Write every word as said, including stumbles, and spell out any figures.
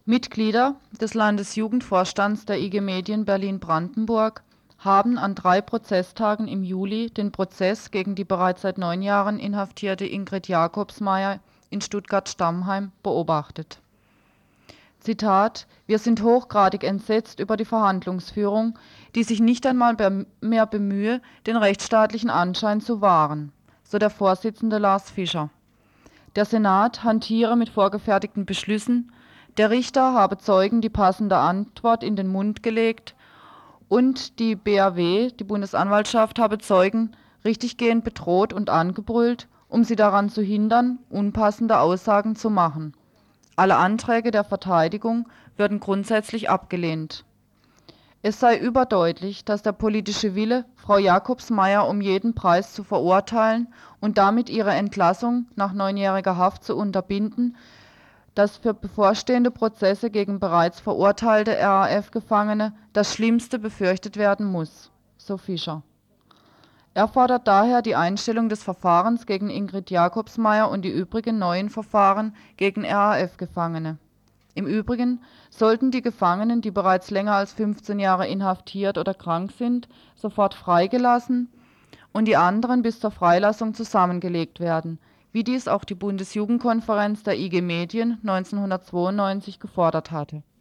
Mitglieder des Landesjugendvorstands der I G Medien Berlin-Brandenburg haben an drei Prozesstagen im Juli den Prozess gegen die bereits seit neun Jahren inhaftierte Ingrid Jakobsmeyer in Stuttgart-Stammheim beobachtet. Zitat: Wir sind hochgradig entsetzt über die Verhandlungsführung, die sich nicht einmal mehr bemühe, den rechtsstaatlichen Anschein zu wahren, so der Vorsitzende Lars Fischer. Der Senat hantiere mit vorgefertigten Beschlüssen, der Richter habe Zeugen die passende Antwort in den Mund gelegt und die B A W, die Bundesanwaltschaft, habe Zeugen richtiggehend bedroht und angebrüllt, um sie daran zu hindern, unpassende Aussagen zu machen. Alle Anträge der Verteidigung würden grundsätzlich abgelehnt. Es sei überdeutlich, dass der politische Wille, Frau Jakobsmeyer um jeden Preis zu verurteilen und damit ihre Entlassung nach neunjähriger Haft zu unterbinden, dass für bevorstehende Prozesse gegen bereits verurteilte R A F-Gefangene das Schlimmste befürchtet werden muss, so Fischer. Er fordert daher die Einstellung des Verfahrens gegen Ingrid Jakobsmeyer und die übrigen neuen Verfahren gegen R A F-Gefangene. Im Übrigen sollten die Gefangenen, die bereits länger als fünfzehn Jahre inhaftiert oder krank sind, sofort freigelassen und die anderen bis zur Freilassung zusammengelegt werden, wie dies auch die Bundesjugendkonferenz der I G Medien neunzehnhundertzweiundneunzig gefordert hatte.